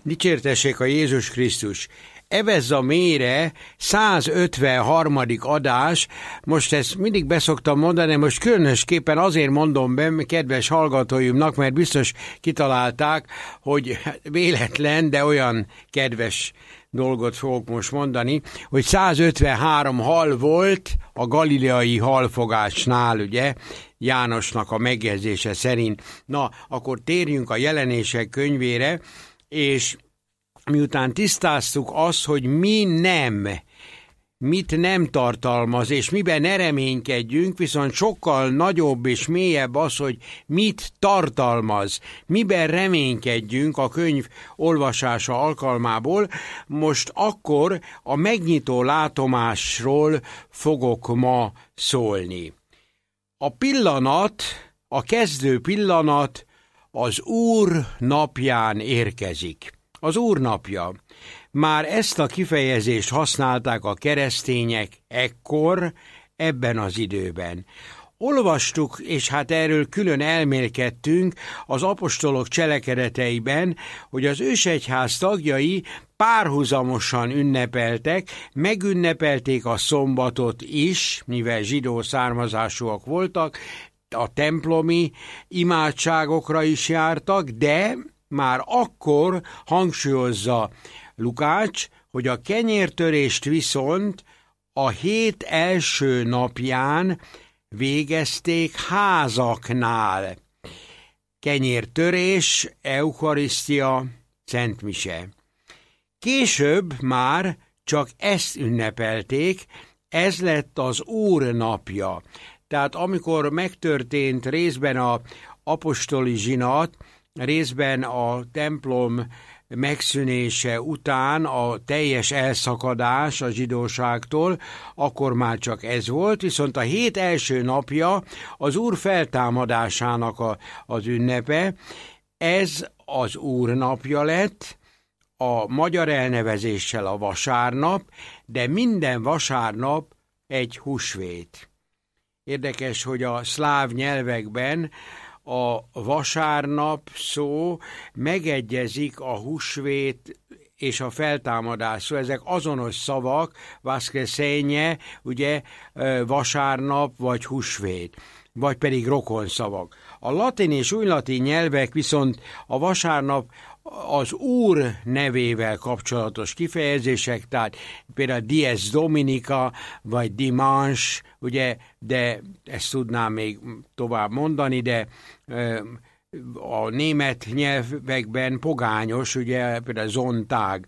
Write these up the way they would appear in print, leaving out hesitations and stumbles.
Dicsértessék a Jézus Krisztus! Evezza mélyre 153. adás, most ezt mindig beszoktam mondani, most különösképpen azért mondom be, kedves hallgatóimnak, mert biztos kitalálták, hogy véletlen, de olyan kedves dolgot fogok most mondani, hogy 153 hal volt a galileai halfogásnál, ugye, Jánosnak a megjegyzése szerint. Na, akkor térjünk a Jelenések könyvére, és miután tisztáztuk azt, hogy mit nem tartalmaz, és miben ne reménykedjünk, viszont sokkal nagyobb és mélyebb az, hogy mit tartalmaz, miben reménykedjünk a könyv olvasása alkalmából. Most akkor a megnyitó látomásról fogok ma szólni. A kezdő pillanat az Úr napján érkezik. Az Úr napja. Már ezt a kifejezést használták a keresztények ekkor, ebben az időben. Olvastuk, és hát erről külön elmélkedtünk az apostolok cselekedeteiben, hogy az ősegyház tagjai párhuzamosan ünnepeltek, megünnepelték a szombatot is, mivel zsidó származásúak voltak, a templomi imádságokra is jártak, de már akkor hangsúlyozza Lukács, hogy a kenyértörést viszont a hét első napján végezték házaknál. Kenyértörés, eukarisztia, szentmise. Később már csak ezt ünnepelték, ez lett az Úr napja. Tehát amikor megtörtént részben az apostoli zsinat, részben a templom megszűnése után a teljes elszakadás a zsidóságtól, akkor már csak ez volt, viszont a hét első napja az Úr feltámadásának az ünnepe, ez az Úr napja lett, a magyar elnevezéssel a vasárnap, de minden vasárnap egy húsvét. Érdekes, hogy a szláv nyelvekben a vasárnap szó megegyezik a húsvét és a feltámadás. Szóval ezek azonos szavak, vaszkreszenye, ugye vasárnap vagy húsvét, vagy pedig rokonszavak. A latin és újlatin nyelvek viszont a vasárnap az Úr nevével kapcsolatos kifejezések, tehát például dies dominica, vagy dimanche, ugye, de ezt tudnám még tovább mondani, de a német nyelvekben pogányos, ugye, például zontág.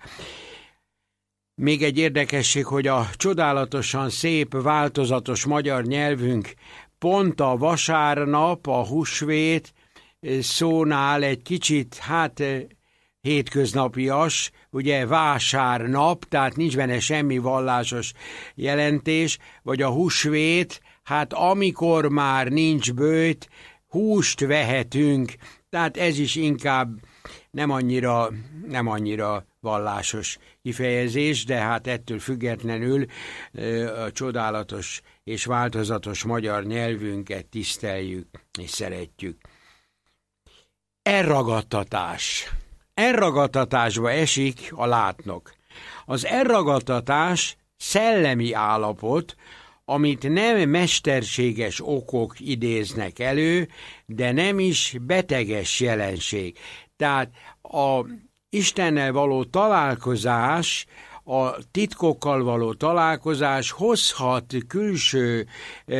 Még egy érdekesség, hogy a csodálatosan szép, változatos magyar nyelvünk pont a vasárnap, a húsvét szónál egy kicsit, hétköznapias, ugye vásárnap, tehát nincs benne semmi vallásos jelentés, vagy a húsvét, amikor már nincs bőjt, húst vehetünk, tehát ez is inkább nem annyira vallásos kifejezés, de ettől függetlenül a csodálatos és változatos magyar nyelvünket tiszteljük és szeretjük. Elragadtatásba esik a látnok. Az elragadtatás szellemi állapot, amit nem mesterséges okok idéznek elő, de nem is beteges jelenség. Tehát a Istennel való találkozás, a titkokkal való találkozás hozhat külső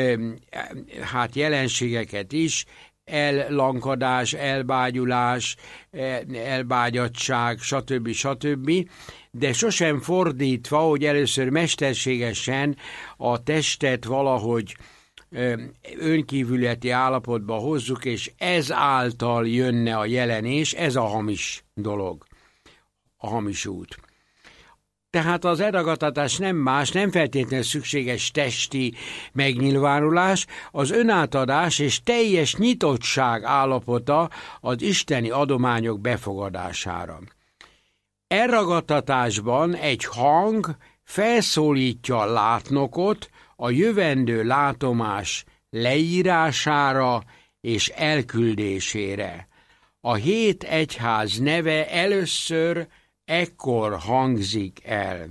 jelenségeket is, ellankadás, elbágyulás, elbágyadtság, stb., de sosem fordítva, hogy először mesterségesen a testet valahogy önkívületi állapotba hozzuk, és ez által jönne a jelenés, ez a hamis dolog, a hamis út. Tehát az elragadtatás nem más, nem feltétlenül szükséges testi megnyilvánulás, az önátadás és teljes nyitottság állapota az isteni adományok befogadására. Elragadtatásban egy hang felszólítja a látnokot a jövendő látomás leírására és elküldésére. A 7 egyház neve először ekkor hangzik el.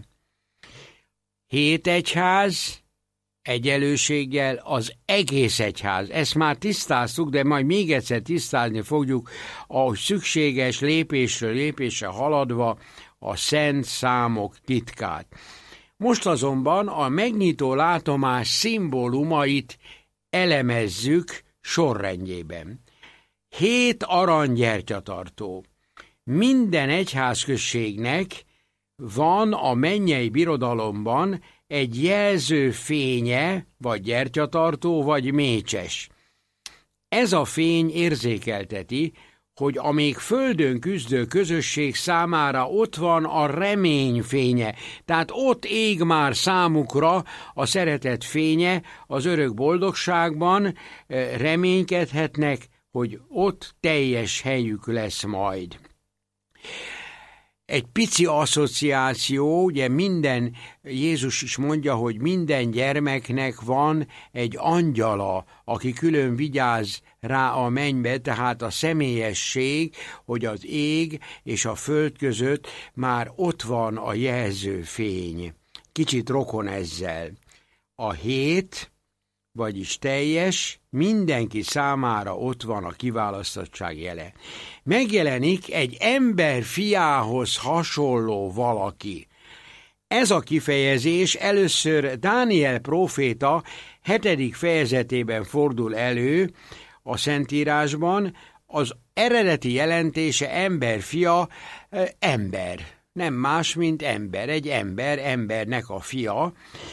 7 egyház egyenlőséggel az egész egyház. Ezt már tisztáztuk, de majd még egyszer tisztázni fogjuk, ahogy szükséges lépésről lépésre haladva a szent számok titkát. Most azonban a megnyitó látomás szimbólumait elemezzük sorrendjében. 7 aranygyertyatartó. Minden egyházközségnek van a mennyei birodalomban egy jelző fénye, vagy gyertyatartó, vagy mécses. Ez a fény érzékelteti, hogy a még földön küzdő közösség számára ott van a remény fénye, tehát ott ég már számukra a szeretet fénye, az örök boldogságban reménykedhetnek, hogy ott teljes helyük lesz majd. Egy pici asszociáció, ugye Jézus is mondja, hogy minden gyermeknek van egy angyala, aki külön vigyáz rá a mennybe, tehát a személyesség, hogy az ég és a föld között már ott van a jelző fény. Kicsit rokon ezzel. A 7, vagyis teljes, mindenki számára ott van a kiválasztottság jele. Megjelenik egy ember fiához hasonló valaki. Ez a kifejezés először Dániel próféta 7. fejezetében fordul elő a Szentírásban. Az eredeti jelentése emberfia, ember. Nem más, mint ember. Egy ember, embernek a fia.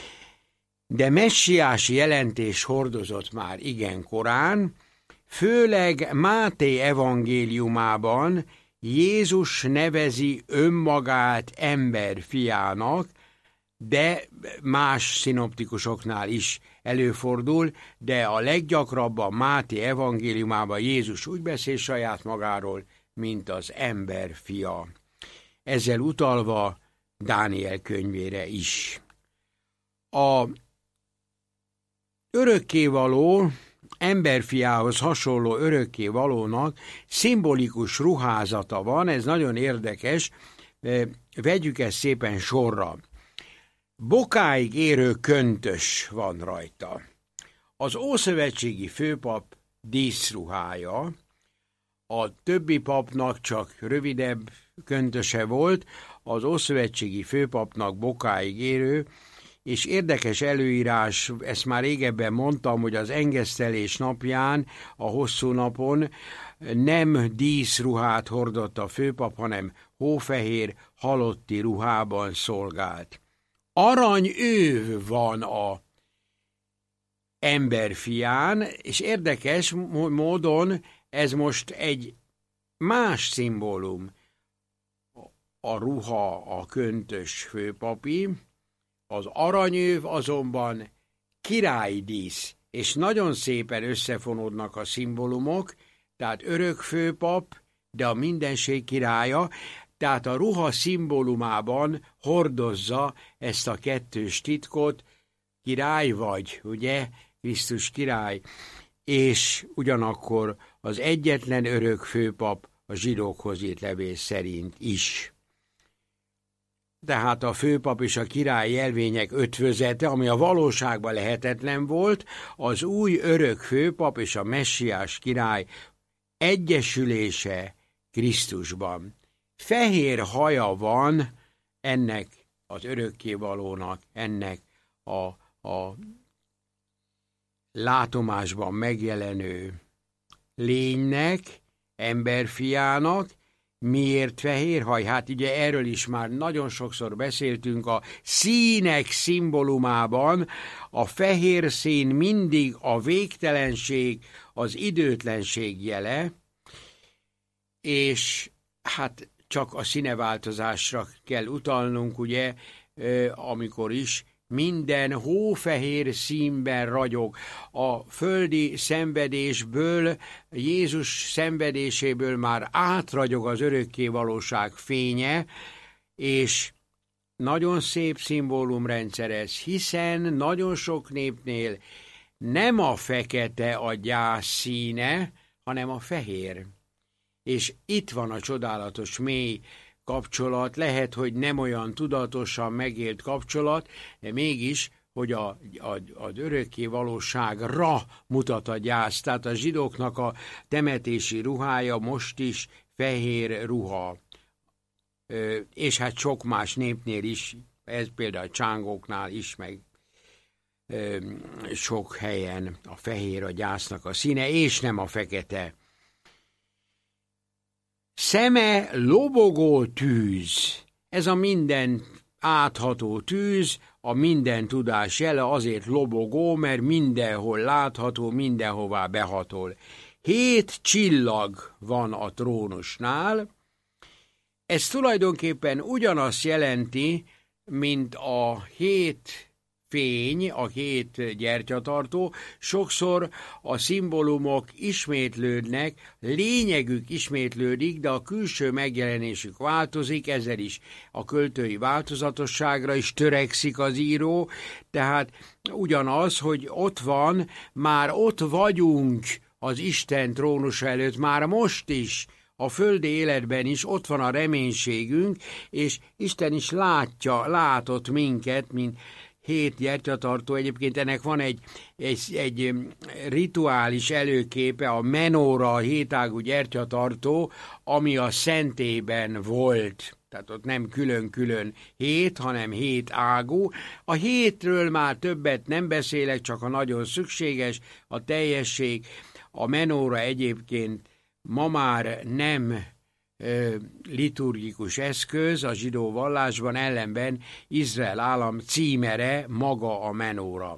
De messiási jelentés hordozott már igen korán, főleg Máté evangéliumában Jézus nevezi önmagát emberfiának, de más szinoptikusoknál is előfordul, de a leggyakrabban Máté evangéliumában Jézus úgy beszél saját magáról, mint az emberfia. Ezzel utalva Dániel könyvére is. A örökkévaló, emberfiához hasonló örökkévalónak szimbolikus ruházata van, ez nagyon érdekes, vegyük ezt szépen sorra. Bokáig érő köntös van rajta. Az ószövetségi főpap díszruhája, a többi papnak csak rövidebb köntöse volt, az ószövetségi főpapnak bokáig érő, és érdekes előírás, ezt már régebben mondtam, hogy az engesztelés napján, a hosszú napon nem díszruhát hordott a főpap, hanem hófehér, halotti ruhában szolgált. Aranyőv van a emberfián, és érdekes módon ez most egy más szimbólum. A ruha, a köntös főpapi, az aranyőv azonban királydísz, és nagyon szépen összefonódnak a szimbólumok, tehát örök főpap, de a mindenség királya, tehát a ruha szimbólumában hordozza ezt a kettős titkot, király vagy, ugye, Krisztus király, és ugyanakkor az egyetlen örök főpap a zsidókhoz írt levél szerint is. Tehát a főpap és a király jelvények ötvözete, ami a valóságban lehetetlen volt, az új örök főpap és a messiás király egyesülése Krisztusban. Fehér haja van ennek az örökkévalónak, ennek a látomásban megjelenő lénynek, emberfiának. Miért fehér haj? Hát ugye erről is már nagyon sokszor beszéltünk, a színek szimbólumában a fehér szín mindig a végtelenség, az időtlenség jele, és hát csak a színeváltozásra kell utalnunk, ugye, amikor is minden hófehér színben ragyog. A földi szenvedésből, Jézus szenvedéséből már átragyog az örökkévalóság fénye, és nagyon szép szimbólumrendszer ez, hiszen nagyon sok népnél nem a fekete a gyász színe, hanem a fehér. És itt van a csodálatos mély kapcsolat, lehet, hogy nem olyan tudatosan megélt kapcsolat, de mégis, hogy az örökké valóságra mutat a gyász. Tehát a zsidóknak a temetési ruhája most is fehér ruha. És hát sok más népnél is, ez például a csángóknál is, meg sok helyen a fehér a gyásznak a színe, és nem a fekete. Szeme lobogó tűz. Ez a minden átható tűz, a minden tudás jele, azért lobogó, mert mindenhol látható, mindenhová behatol. 7 csillag van a trónusnál. Ez tulajdonképpen ugyanazt jelenti, mint a 7 fény, a 7 gyertyatartó, sokszor a szimbólumok ismétlődnek, lényegük ismétlődik, de a külső megjelenésük változik, ezzel is a költői változatosságra is törekszik az író, tehát ugyanaz, hogy ott van, már ott vagyunk az Isten trónusa előtt, már most is, a földi életben is ott van a reménységünk, és Isten is látott minket, mint 7 gyertyatartó. Egyébként ennek van egy rituális előképe, a menóra, a 7 ágú gyertyatartó, ami a szentében volt. Tehát ott nem külön-külön 7, hanem 7 ágú. A 7-ről már többet nem beszélek, csak a nagyon szükséges, a teljesség. A menóra egyébként ma már nem liturgikus eszköz a zsidó vallásban, ellenben Izrael állam címere maga a menóra.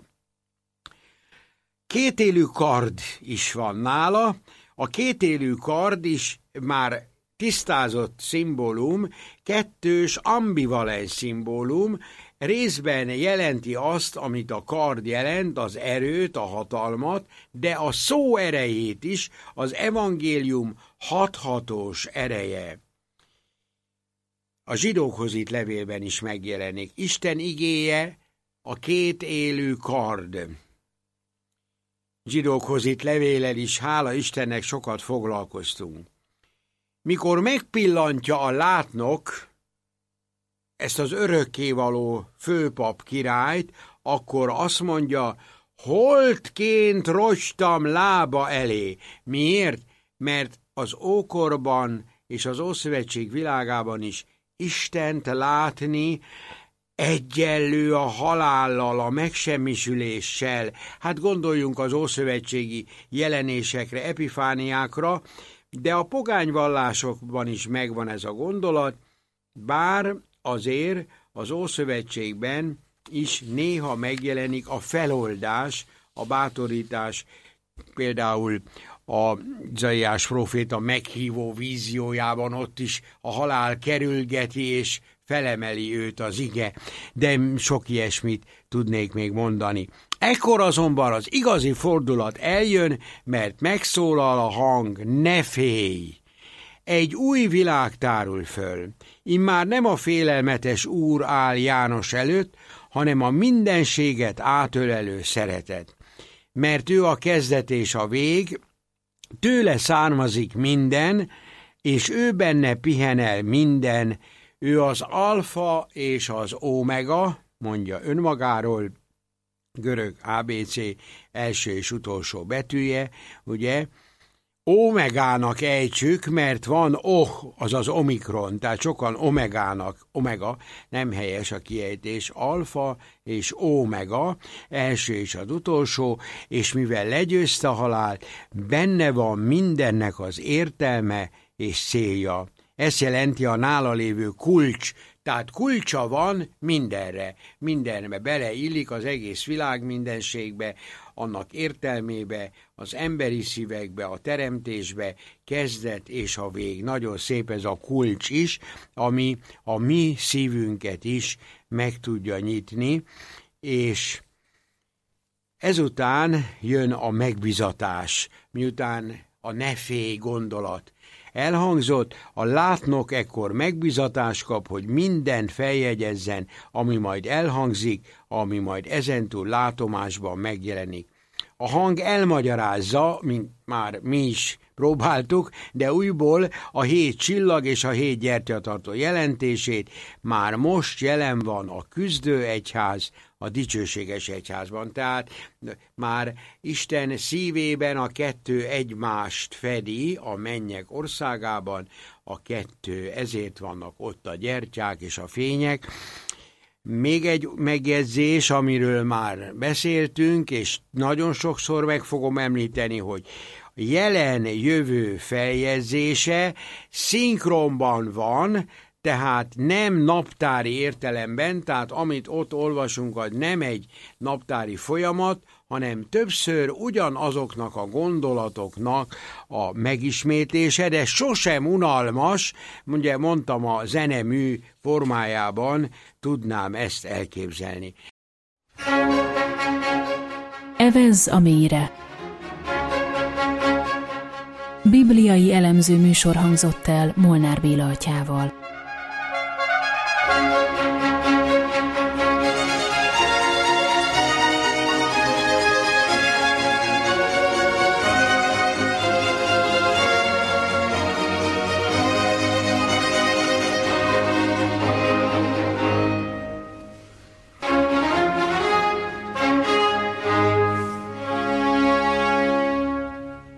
Kétélű kard is van nála, a kétélű kard is már tisztázott szimbólum, kettős ambivalens szimbólum, részben jelenti azt, amit a kard jelent, az erőt, a hatalmat, de a szó erejét is, az evangélium hathatós ereje. A zsidókhoz itt levélben is megjelenik. Isten igéje a 2 élő kard. Zsidókhoz itt levéllel is, hála Istennek, sokat foglalkoztunk. Mikor megpillantja a látnok ezt az örökkévaló főpap királyt, akkor azt mondja, holtként rostam lába elé. Miért? Mert az ókorban és az Ószövetség világában is Istent látni egyenlő a halállal, a megsemmisüléssel. Hát gondoljunk az ószövetségi jelenésekre, epifániákra, de a pogányvallásokban is megvan ez a gondolat, bár azért az Ószövetségben is néha megjelenik a feloldás, a bátorítás, például a Izaiás próféta meghívó víziójában ott is a halál kerülgeti és felemeli őt az ige, de sok ilyesmit tudnék még mondani. Ekkor azonban az igazi fordulat eljön, mert megszólal a hang, ne félj! Egy új világ tárul föl. Immár nem a félelmetes Úr áll János előtt, hanem a mindenséget átölelő szeretet. Mert ő a kezdet és a vég, tőle származik minden, és ő benne pihen el minden, ő az alfa és az omega, mondja önmagáról, görög ABC első és utolsó betűje, ugye, omegának ejtsük, mert van azaz omikron, tehát sokan omega, nem helyes a kiejtés, alfa és omega, első és az utolsó, és mivel legyőzte a halált, benne van mindennek az értelme és célja. Ez jelenti a nála lévő kulcs, tehát kulcsa van mindenbe beleillik az egész világ mindenségbe, annak értelmébe, az emberi szívekbe, a teremtésbe, kezdet és a vég. Nagyon szép ez a kulcs is, ami a mi szívünket is meg tudja nyitni, és ezután jön a megbizatás, miután a ne félj gondolat elhangzott, a látnok ekkor megbizatást kap, hogy mindent feljegyezzen, ami majd elhangzik, ami majd ezentúl látomásban megjelenik. A hang elmagyarázza, mint már mi is próbáltuk, de újból a 7 csillag és a 7 gyertyatartó jelentését már most jelen van a küzdő egyház, a dicsőséges egyházban. Tehát már Isten szívében a 2 egymást fedi a mennyek országában, a 2, ezért vannak ott a gyertyák és a fények. Még egy megjegyzés, amiről már beszéltünk, és nagyon sokszor meg fogom említeni, hogy jelen-jövő feljegyzése szinkronban van, tehát nem naptári értelemben, tehát amit ott olvasunk, az nem egy naptári folyamat, hanem többször ugyanazoknak a gondolatoknak a megismétlése, de sosem unalmas, ugye mondtam, a zenemű formájában tudnám ezt elképzelni. Evezz a mélyre. Bibliai elemző műsor hangzott el Molnár Béla atyával.